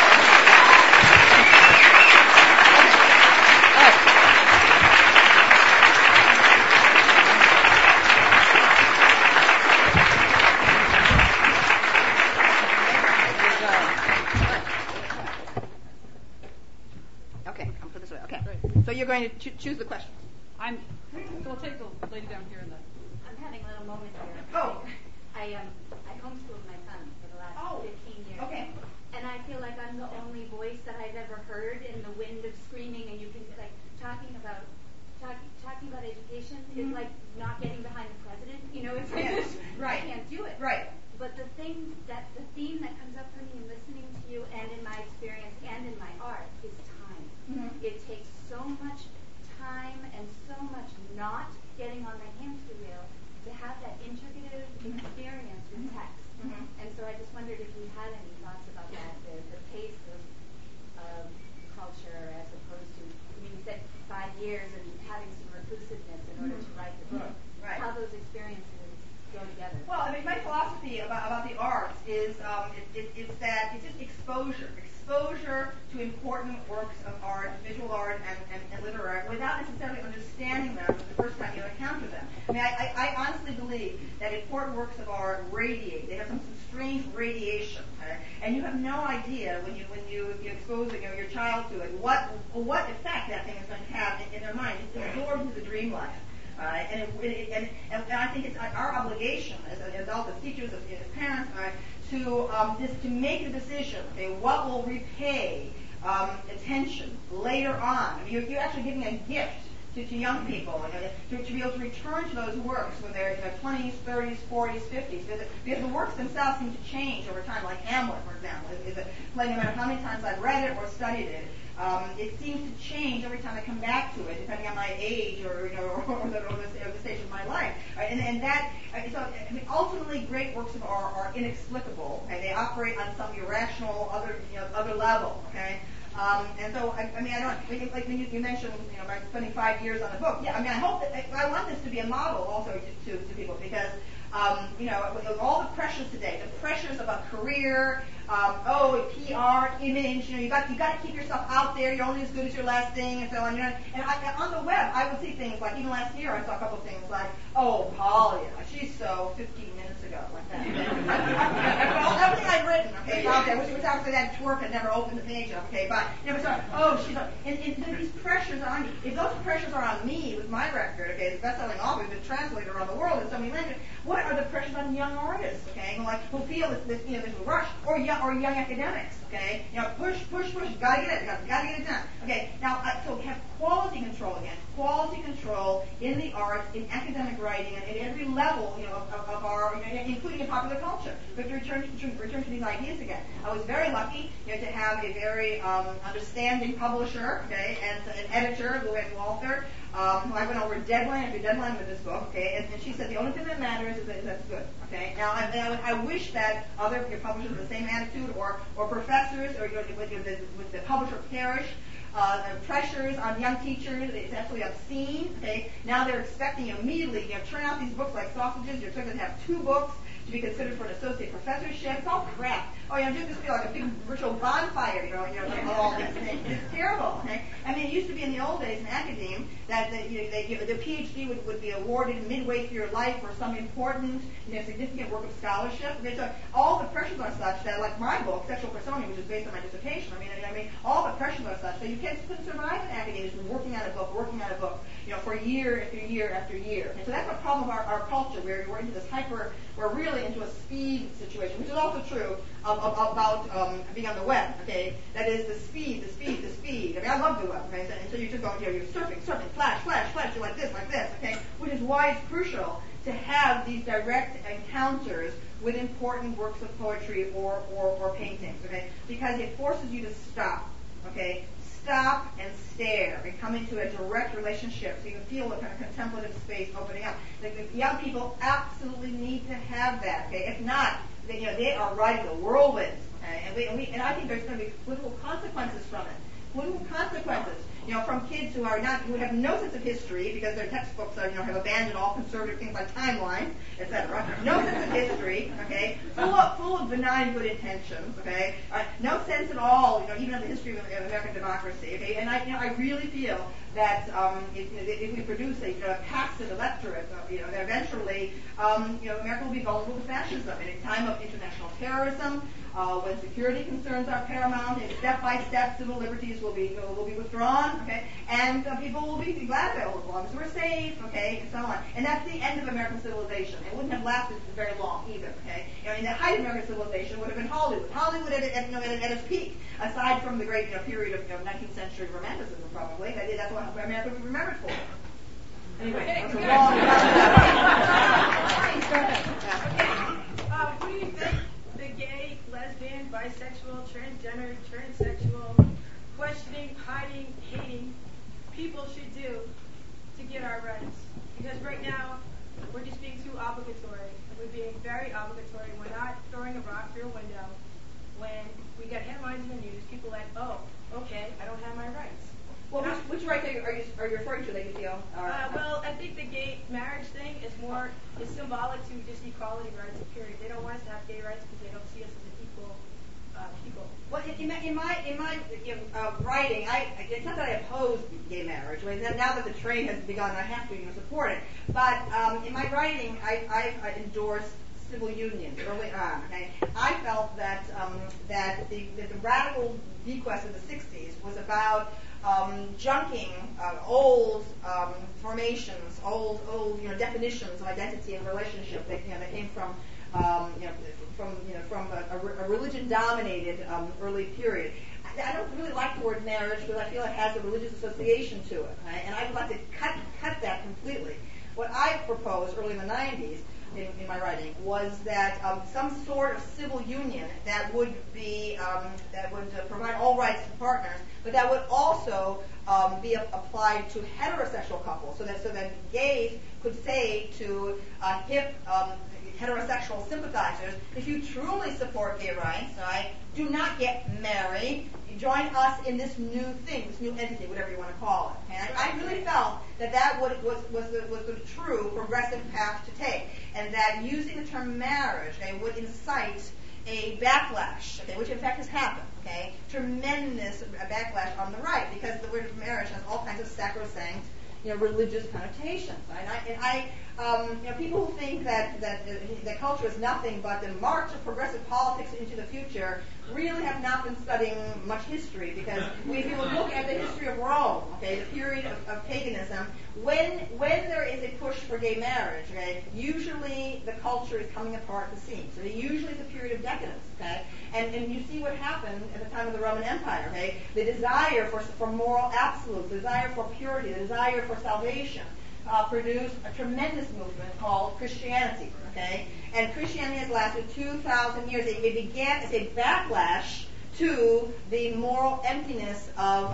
So you're going to choose the question.
We'll take the lady down here in the.
I'm having a little moment here.
Oh.
I homeschooled my son for the last 15 years.
Okay.
And I feel like I'm the only voice that I've ever heard in the wind of screaming. And you can talking about education is like not getting behind the president. It's like
right.
I can't do it.
Right.
But the theme that comes up for me in listening to you and in my experience and in my art is time. Mm-hmm. It takes so much time and so much not getting on the hamster wheel to have that integrative experience with text. Mm-hmm. And so I just wondered if you had any thoughts about that, the pace of culture as opposed to, you said 5 years and having some reclusiveness in order to write the book. Right. How those experiences go together.
Well, I mean, my philosophy about the arts is it's just exposure to important works of art, visual art and literary, without necessarily understanding them the first time you encounter them. I mean, I honestly believe that important works of art radiate. They have some strange radiation, okay? And you have no idea when you expose your child to it what effect that thing is going to have in their mind. It's absorbed into the dream life. And I think it's our obligation as adults, as teachers, as parents, to make a decision. Okay, what will repay attention later on? You're actually giving a gift to young people, to be able to return to those works when they're in their 20s, 30s, 40s, 50s, because the works themselves seem to change over time. Like Hamlet, for example, is a play. No matter how many times I've read it or studied it, it seems to change every time I come back to it, depending on my age or the stage of my life. So ultimately, great works of art are inexplicable. Okay? They operate on some irrational other level. Okay. And so, I don't, like when you mentioned, by spending 5 years on a book, yeah, I hope that, I want this to be a model also to people, because, with all the pressures today, the pressures of a career, PR, image, you got to keep yourself out there, you're only as good as your last thing, and so on, and on the web, I would see things like, even last year, I saw a couple of things like, oh, Paul, she's so 15 minutes ago, like that. Everything I'd written, okay, out there, which obviously that twerk had never opened the page up, okay, but, and these pressures on me, if those pressures are on me with my record, okay, the best-selling author has been translated around the world in so many languages, what are the pressures on young artists, okay, who feel this rush, or young academics, okay, push, gotta get it done, okay, now, so have quality control again, quality control in the arts, in academic writing, and at every level, of our, including in popular culture. But to return to these ideas again, I was very lucky, to have a very understanding publisher, okay, and an editor, Louise Walther, who I went over deadline after deadline with this book, okay, and she said the only thing that matters is that that's good, okay. Now, I wish that other publishers with the same attitude, or professors, or with the publisher parish. Pressures on young teachers, it's absolutely obscene. Okay, now they're expecting immediately, turn out these books like sausages. You're expected to have 2 books to be considered for an associate professorship. It's all crap. Just feel like a big virtual bonfire, all these things. It's terrible. Okay, it used to be in the old days in academia that the PhD would be awarded midway through your life for some important, significant work of scholarship. Okay, so all the pressures are such that, like my book, Sexual Persona, which is based on my dissertation. All the pressures are such that you couldn't survive in academia just working on a book, for year after year after year. And so that's a problem of our culture, where we're into this we're really into a speed situation, which is also true about being on the web. Okay, that is the speed. I love the web. Okay, and so you just go, you're surfing, flash, you're like this. Okay, which is why it's crucial to have these direct encounters with important works of poetry or paintings. Okay, because it forces you to stop. Okay. Stop and stare and come into a direct relationship so you can feel the kind of contemplative space opening up. The young people absolutely need to have that. Okay, if not, they are riding the whirlwinds. Okay? And I think there's going to be political consequences from it. Political consequences. From kids who have no sense of history because their textbooks have abandoned all conservative things like timelines, etc. No sense of history, okay, full of benign good intentions, okay, no sense at all, even of the history of American democracy, okay. And I really feel that if we produce a passive electorate, that eventually, America will be vulnerable to fascism in a time of international terrorism. When security concerns are paramount, and step by step civil liberties will be withdrawn, okay, and people will be glad of it as long as we're safe, okay, and so on. And that's the end of American civilization. It wouldn't have lasted very long either, okay. In the height of American civilization would have been Hollywood. Hollywood at its peak, aside from the great period of 19th century romanticism, probably. That's what America will be remembered for. Anyway, that's a long
what do you think the gay, lesbian, bisexual, transgender, transsexual, questioning, hiding, hating people should do to get our rights? Because right now, we're just being too obligatory. We're being very obligatory. We're not throwing a rock through a window. When we get headlines in the news, people are like, oh, okay, I don't have my rights.
Well, which rights are you referring to that you feel are...
Well, I think the gay marriage thing is symbolic to just equality rights, period. They don't want us to have gay rights because they don't see us as an equal people.
Well, in my writing, it's not that I oppose gay marriage. Right? Now that the train has begun, I have to support it. But in my writing, I endorsed civil unions early on. Okay? I felt that the radical bequest of the 60s was about junking old formations, old definitions of identity and relationship that came from a religion-dominated early period. I don't really like the word marriage because I feel it has a religious association to it, right? And I would like to cut that completely. What I proposed early in the 90s in my writing was that some sort of civil union that would provide all rights to partners, but that would also be applied to heterosexual couples, so that gays could say to hip heterosexual sympathizers, if you truly support gay rights, right, do not get married. Join us in this new thing, this new entity, whatever you want to call it. And I really felt that was the true progressive path to take, and that using the term marriage would incite a backlash, which in fact has happened. Tremendous backlash on the right, because the word marriage has all kinds of sacrosanct, religious connotations. People who think that culture is nothing but the march of progressive politics into the future really have not been studying much history, because if you look at the history of Rome, the period of paganism, when there is a push for gay marriage, usually the culture is coming apart at the seams. So usually it's a period of decadence, and you see what happened at the time of the Roman Empire, the desire for moral absolutes, the desire for purity, the desire for salvation, produced a tremendous movement called Christianity, and Christianity has lasted 2,000 years. It began as a backlash to the moral emptiness of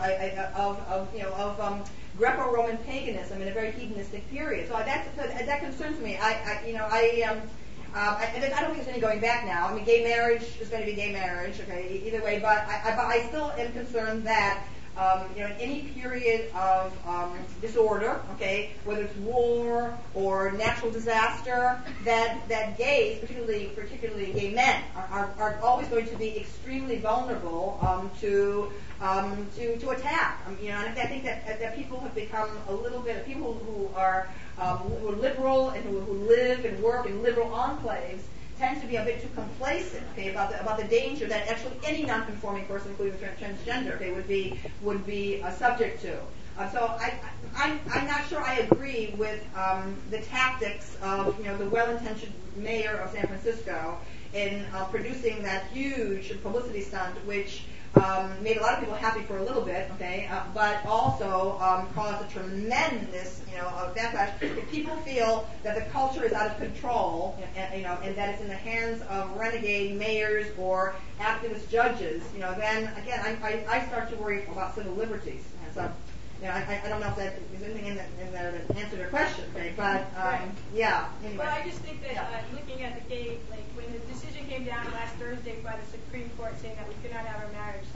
Greco-Roman paganism in a very hedonistic period. So that concerns me. I don't think there's any going back now. I mean, gay marriage is going to be gay marriage, either way. But I still am concerned that in any period of disorder, whether it's war or natural disaster, that gays, particularly gay men, are always going to be extremely vulnerable to attack. And I think that people have become a little bit, people who are liberal and who live and work in liberal enclaves tends to be a bit too complacent, about the danger that actually any non-conforming person, including transgender, would be subject to. So I'm not sure I agree with the tactics of the well-intentioned mayor of San Francisco in producing that huge publicity stunt, which made a lot of people happy for a little bit, but also caused a tremendous, backlash. If people feel that the culture is out of control, and that it's in the hands of renegade mayors or activist judges, then again, I start to worry about civil liberties. And so, I don't know if that is anything in there that answered your question, but yeah. Anyway.
Well, I just think that looking at the gay, when the decision came down last Thursday by the Supreme Court saying that we could not have our marriage,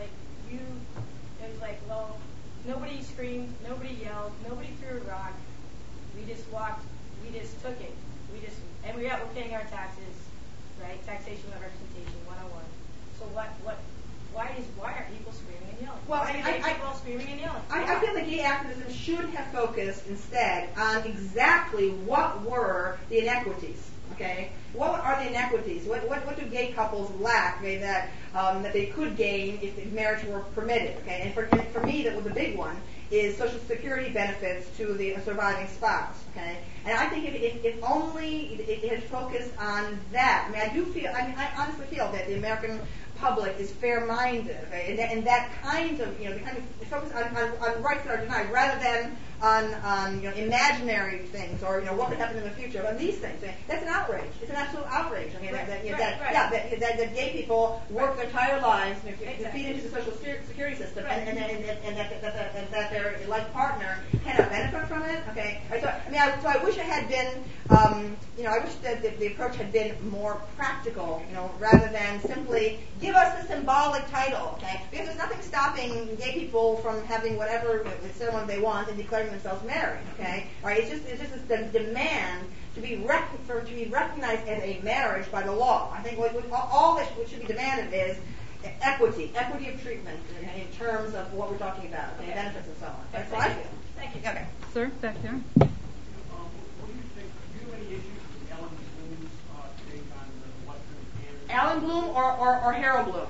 well, nobody screamed, nobody yelled, nobody threw a rock. We just walked, we just took it. And we're paying our taxes, right? Taxation of representation 101. So why are people screaming and yelling?
Well,
people screaming and yelling?
I feel that gay activism should have focused instead on exactly what were the inequities. What are the inequities? What do gay couples lack that they could gain if marriage were permitted? And for me, the big one is Social Security benefits to the surviving spouse. And I think if only it had focused on that. I honestly feel that the American public is fair-minded, and that kind of focus on rights that are denied rather than on imaginary things or what could happen in the future. But these things, that's an outrage. It's an absolute outrage. That gay people work their entire lives to feed into the Social Security system, and that their life partner cannot benefit from it. So I wish it had been. I wish that the approach had been more practical. Rather than simply give us the symbolic title. Because there's nothing stopping gay people from having whatever ceremony they want and declaring themselves married. Right? It's just the demand to be recognized as a marriage by the law. I think all that should be demanded is equity of treatment in terms of what we're talking about, okay, benefits and so on. That's what I feel. Thank you. Okay.
Sir, back there.
What do you think? Do you have any issues with Ellen Bloom's take on the Western candidates?
Alan Bloom or Harold Bloom?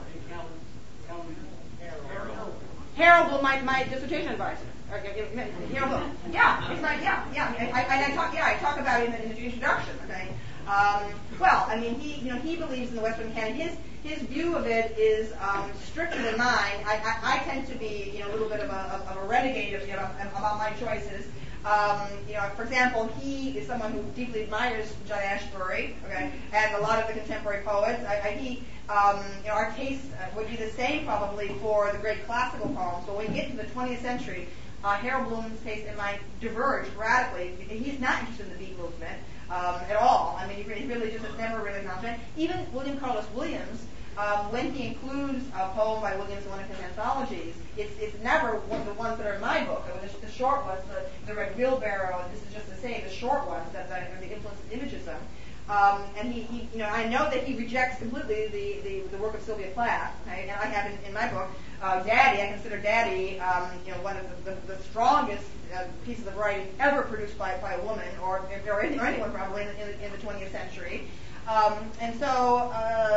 Harold
Bloom, my dissertation advisor. Harold Bloom. Yeah, it's my I talk about it in the introduction. Okay. Well, I mean, he believes in the Western canon. His view of it is stricter than mine. I tend to be, a little bit of a renegade about my choices. For example, he is someone who deeply admires John Ashbery, okay, and a lot of the contemporary poets. Our taste would be the same probably for the great classical poems. But when we get to the 20th century, Harold Bloom's taste and mine diverge radically. He's not interested in the beat movement at all. I mean, he really just has never really acknowledged it. Even William Carlos Williams, when he includes a poem by Williams in one of his anthologies, it's never one of the ones that are in my book. I mean, the short ones, the Red Wheelbarrow, and this is just to say the short ones that are the influence of imagism. And he, I know that he rejects completely the work of Sylvia Plath, okay? And I have in my book, Daddy. I consider Daddy, one of the strongest pieces of writing ever produced by a woman, or anyone probably in the 20th century. And so,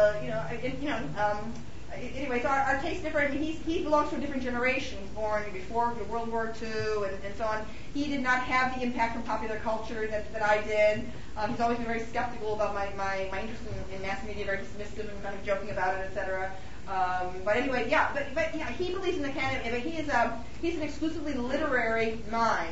anyway, so our tastes differ. I mean, he belongs to a different generation. He was born before World War II and so on. He did not have the impact from popular culture that I did. He's always been very skeptical about my interest in mass media, very dismissive and kind of joking about it, etc. But anyway, yeah, but yeah, he believes in the canon. But he's an exclusively literary mind.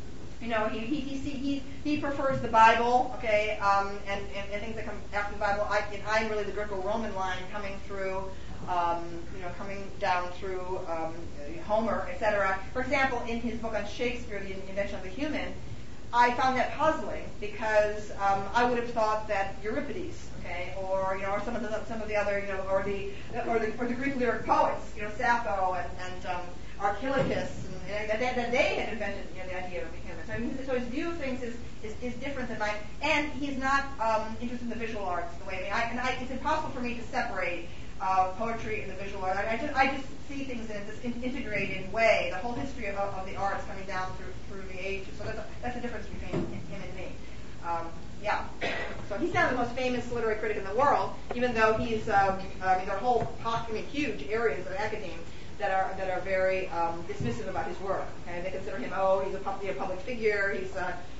He prefers the Bible, okay, and things that come after the Bible. I'm really the Greco-Roman line coming through, coming down through Homer, etc. For example, in his book on Shakespeare, The Invention of the Human, I found that puzzling because I would have thought that Euripides, okay, or some of the other, or the Greek lyric poets, Sappho and Archilochus, and that they had invented the idea of the human. So his view of things is different than mine, and he's not interested in the visual arts the way it's impossible for me to separate poetry and the visual art. I just see things in this integrated way. The whole history of the arts coming down through the ages. So that's the difference between him and me. Yeah. So he's now the most famous literary critic in the world, even though he's there are whole huge areas of academia that are very dismissive about his work. Okay? They consider him, he's a public figure. He's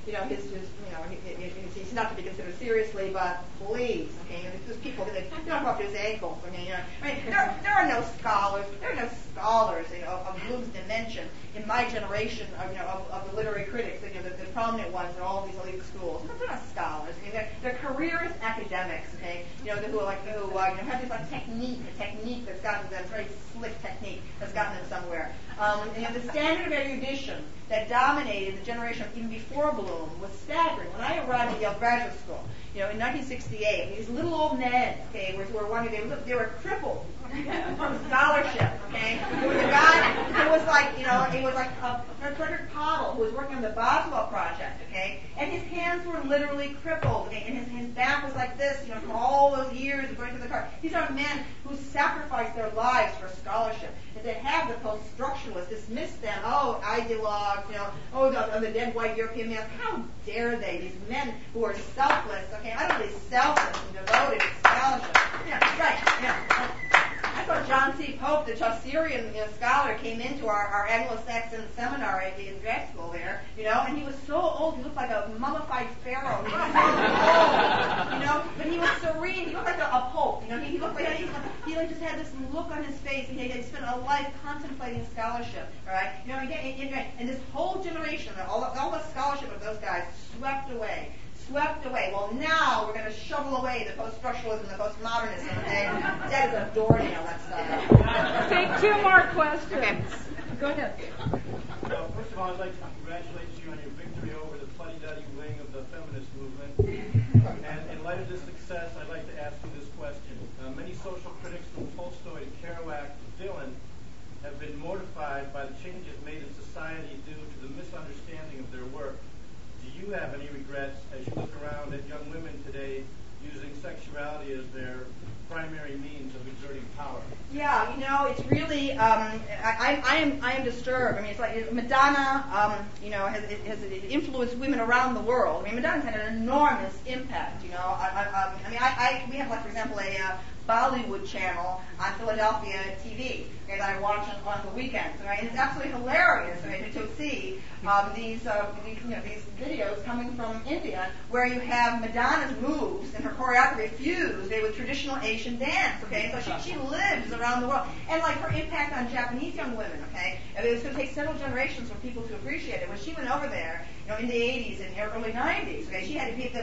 he's not to be considered seriously, but please, okay, there's people that don't go up to his ankles. Okay, I mean, there are no scholars. There are no scholars of Bloom's dimension in my generation of the literary critics, the prominent ones in all these elite schools. They're not scholars. I mean, they're careerist academics. Okay, who have this technique that's gotten them, very slick technique that's gotten them somewhere. The standard of erudition that dominated the generation even before Bloom was staggering. When I arrived at Yale Graduate School, in 1968, these little old men, okay, they were crippled from scholarship. Okay, there was a guy who was like, it was like Frederick Pottle, who was working on the Boswell project. Okay, and his hands were literally crippled, okay, and his back was like this, from all those years of going to the car. These are men who sacrificed their lives for scholarship. And to have the post-structuralists dismiss them, ideologues, the dead white European man, how dare they? These men who are selfless, okay, utterly selfless and devoted to scholarship. Yeah, right, yeah. I thought John C. Pope, the Chaucerian scholar, came into our Anglo-Saxon seminar in grad school there, and he was so old, he looked like a mummified pharaoh. He was so old, but he was serene. He looked like a pope. He looked like he just had this look on his face, and he had spent a life contemplating scholarship. All right, and this whole generation, all the scholarship of those guys swept away. Well, now we're going to shovel away the post-structuralism, the postmodernism, and that is a doornail, that stuff.
Take two more questions.
Okay.
Go ahead.
First of all, I'd like to congratulate you on your victory over the fuddy-duddy wing of the feminist movement. And in light of this success, I'd like to ask you this question. Many social critics from Tolstoy to Kerouac to Dylan have been mortified by the changes made in society due to the misunderstanding of their work. Do you have any regrets as you look around at young women today using sexuality as their primary means of exerting power?
Yeah, it's really I am disturbed. I mean, it's like Madonna, has influenced women around the world. I mean, Madonna's had an enormous impact. We have, like, for example, a Bollywood channel on Philadelphia TV that I watch on the weekends, right? And it's absolutely hilarious, right, to see these videos coming from India where you have Madonna's moves and her choreography fused with traditional Asian dance, okay? So she lives around the world. And, like, her impact on Japanese young women, okay? I mean, it's going to take several generations for people to appreciate it. When she went over there, in the 80s and early 90s, okay, she had to beat the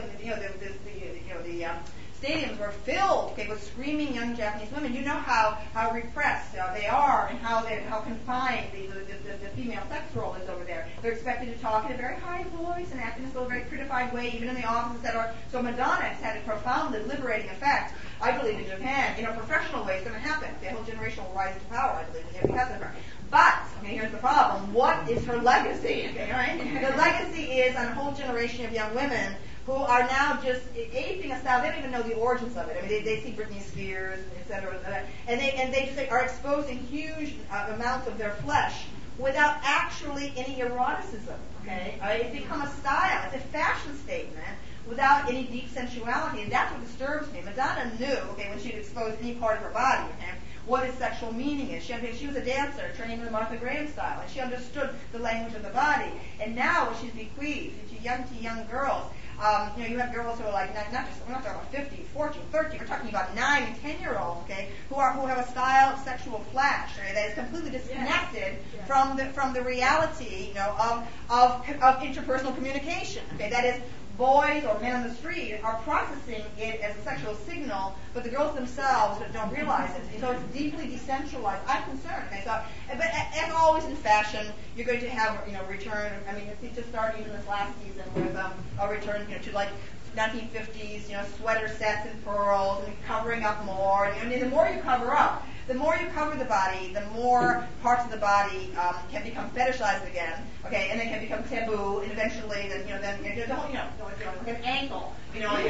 stadiums were filled, okay, with screaming young Japanese women. You know how repressed they are and how confined the female sex role is over there. They're expected to talk in a very high voice and act in a very prettified way, even in the offices that are. So Madonna has had a profoundly liberating effect, I believe, in Japan. In a professional way, it's going to happen. The whole generation will rise to power, I believe, because of her. But, okay, here's the problem. What is her legacy? Okay, right? The legacy is on a whole generation of young women who are now just aping a style. They don't even know the origins of it. I mean, they see Britney Spears, et cetera, and they just are exposing huge amounts of their flesh without actually any eroticism. Okay, it's become a style. It's a fashion statement without any deep sensuality, and that's what disturbs me. Madonna knew, okay, when she'd exposed any part of her body, okay, what its sexual meaning is. She was a dancer, turning to the Martha Graham style, and she understood the language of the body. And now, what she's bequeathed to young girls. You have girls who are like, we're not talking about 50, 14, 13, we're talking about 9 and 10-year-olds, okay, who have a style of sexual flash, right, that is completely disconnected from the reality, of interpersonal communication, okay, that is, boys or men on the street are processing it as a sexual signal, but the girls themselves don't realize it. So it's deeply decentralized. I'm concerned. Okay, so, but as always in fashion, you're going to have return. I mean, it just started even this last season with a return to like 1950s, sweater sets and pearls and covering up more. And the more you cover up, the more you cover the body, the more parts of the body can become fetishized again, okay, and then can become taboo, and eventually, like an ankle, in the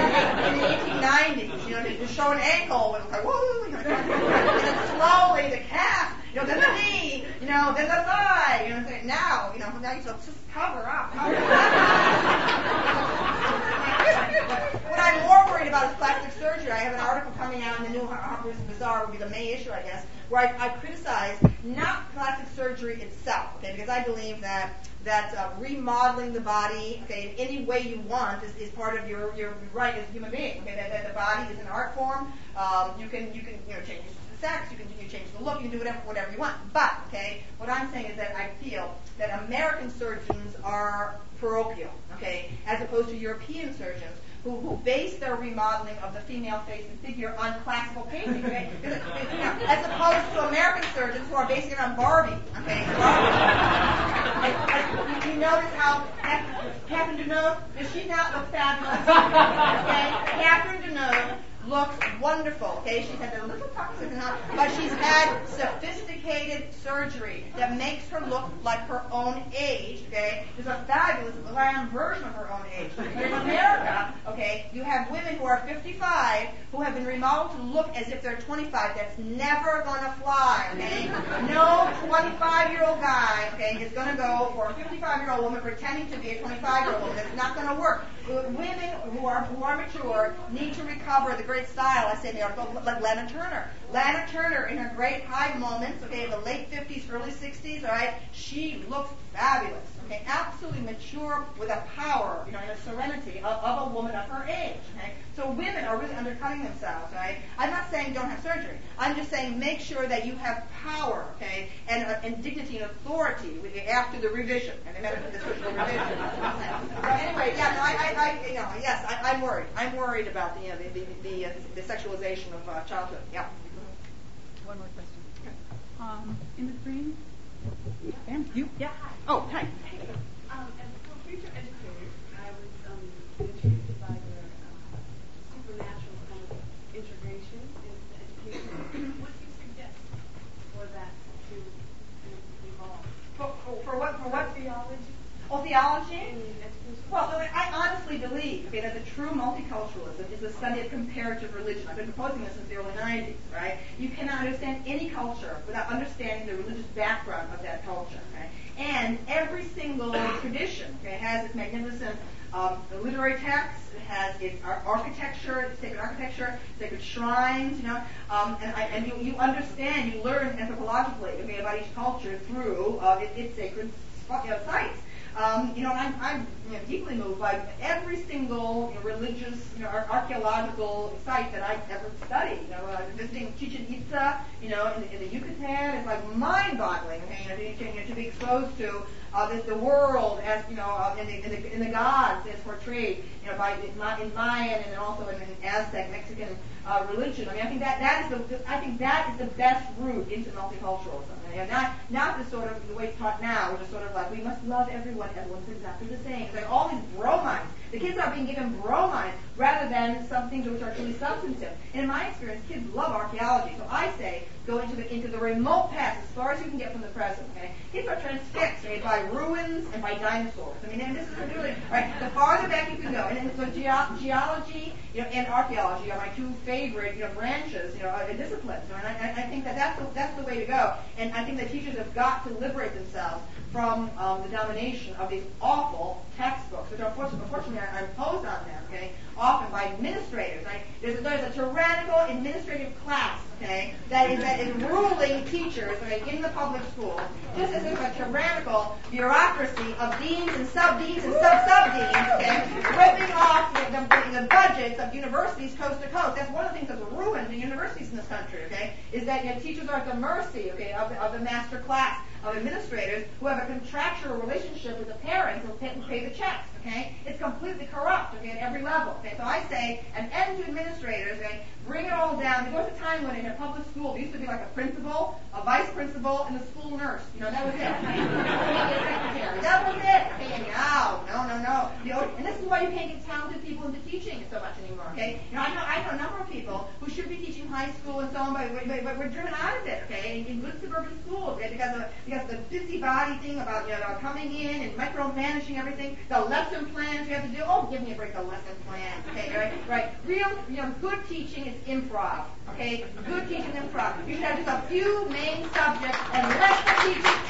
1890s, to show an ankle, it was like, woo, and then slowly the calf, then the knee, then the thigh, now you just cover up. What I'm more worried about is plastic surgery. I have an article coming out in the new Harper's Bazaar, will be the May issue, I guess, where I criticize not plastic surgery itself, okay, because I believe that remodeling the body, okay, in any way you want is part of your right as a human being. Okay, that the body is an art form. You can change the sex, you can change the look, you can do whatever you want. But okay, what I'm saying is that I feel that American surgeons are parochial, okay, as opposed to European surgeons who base their remodeling of the female face and figure on classical painting, okay? As opposed to American surgeons who are basing it on Barbie, okay? You notice how Catherine Deneuve, does she not look fabulous? Okay? Catherine Deneuve looks wonderful, okay? She's had a little toxic, but she's had sophisticated surgery that makes her look like her own age, okay? There's a fabulous glam version of her own age. Here in America, okay, you have women who are 55 who have been remodeled to look as if they're 25. That's never going to fly, okay? No 25-year-old guy, okay, is going to go for a 55-year-old woman pretending to be a 25-year-old woman. That's not going to work. Women who are mature need to recover the great style, I say in the article, like Lana Turner. Lana Turner, in her great high moments, okay, the late 50s, early 60s, all right, she looks fabulous, okay, absolutely mature with a power, and a serenity of a woman of her age, okay. So women are really undercutting themselves, right? I'm not saying don't have surgery. I'm just saying make sure that you have power, okay, and dignity and authority after the revision, and the surgical revision. So anyway, yes, I'm worried. I'm worried about the sexualization of childhood. Yeah.
One more question. In the green?
And you? Yeah. Oh, hi.
For future educators, I was intrigued by their supernatural kind of integration into education. What do you suggest for that to evolve?
For what?
Theology.
Oh, theology?
In education.
Well, I honestly believe believe, okay, that the true multiculturalism is the study of comparative religion. I've been proposing this since the early 90s, right? You cannot understand any culture without understanding the religious background of that culture, right? And every single tradition, okay, has its magnificent literary texts, it has its architecture, sacred architecture, sacred shrines, and you understand, you learn anthropologically, okay, about each culture through its sacred sites. I'm deeply moved by every single religious, archaeological site that I've ever studied. Visiting Chichen Itza, in the Yucatan, it's like mind-boggling. To be exposed to the world as in the gods as portrayed, by in Mayan and then also in Aztec, Mexican religion. I think that is the best route into multiculturalism. And not the sort of the way it's taught now, which is sort of like we must love everyone. Everyone's exactly the same. It's like all these bromides. The kids are being given bromides rather than some things which are truly substantive. And in my experience, kids love archaeology. So I say go into the remote past as far as you can get from the present. Okay, kids are transfixed by ruins and by dinosaurs. And this is really right. The farther back you can go, and so geology, and archaeology are my two favorite, branches, disciplines. And I think that's the way to go. And I think that teachers have got to liberate themselves from the domination of these awful textbooks, which unfortunately are imposed on them, okay, often by administrators. Right? There's a tyrannical administrative class, okay, that is ruling teachers, okay, in the public schools, just as if a tyrannical bureaucracy of deans and sub-deans and sub-sub-deans, okay, ripping off the budgets of universities coast to coast. That's one of the things that's ruined the universities in this country, okay, is that teachers are at the mercy, okay, of the master class of administrators who have a contractual relationship with the parents who pay the checks, okay? It's completely corrupt, okay, at every level, okay? So I say an end to administrators, okay? Bring it all down. There was a time when in a public school, there used to be like a principal, a vice principal, and a school nurse. That was it. That was it. Okay, no. And this is why you can't get talented people into teaching so much anymore, okay? I know a number of people who should be teaching high school and so on, but we're driven out of it, okay, in good suburban schools, okay, because of the busybody thing about, coming in and micromanaging everything, the lesson plans you have to do. Oh, give me a break, the lesson plan, okay, right? Real, good teaching is improv, okay? Good teaching is improv. You should have just a few main subjects and let the teachers